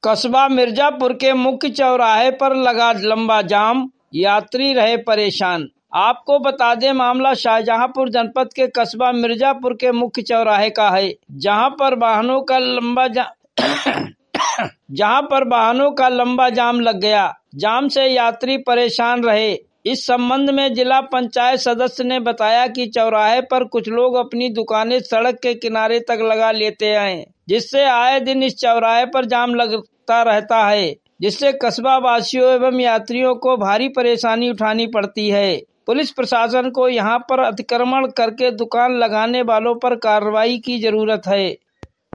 कस्बा मिर्जापुर के मुख्य चौराहे पर लगा लंबा जाम, यात्री रहे परेशान। आपको बता दें, मामला शाहजहांपुर जनपद के कस्बा मिर्जापुर के मुख्य चौराहे का है, जहां पर वाहनों का लंबा जाम लग गया। जाम से यात्री परेशान रहे। इस संबंध में जिला पंचायत सदस्य ने बताया कि चौराहे पर कुछ लोग अपनी दुकानें सड़क के किनारे तक लगा लेते हैं, जिससे आए दिन इस चौराहे पर जाम लगता रहता है, जिससे कस्बा वासियों एवं यात्रियों को भारी परेशानी उठानी पड़ती है। पुलिस प्रशासन को यहां पर अतिक्रमण करके दुकान लगाने वालों पर कार्रवाई की जरूरत है।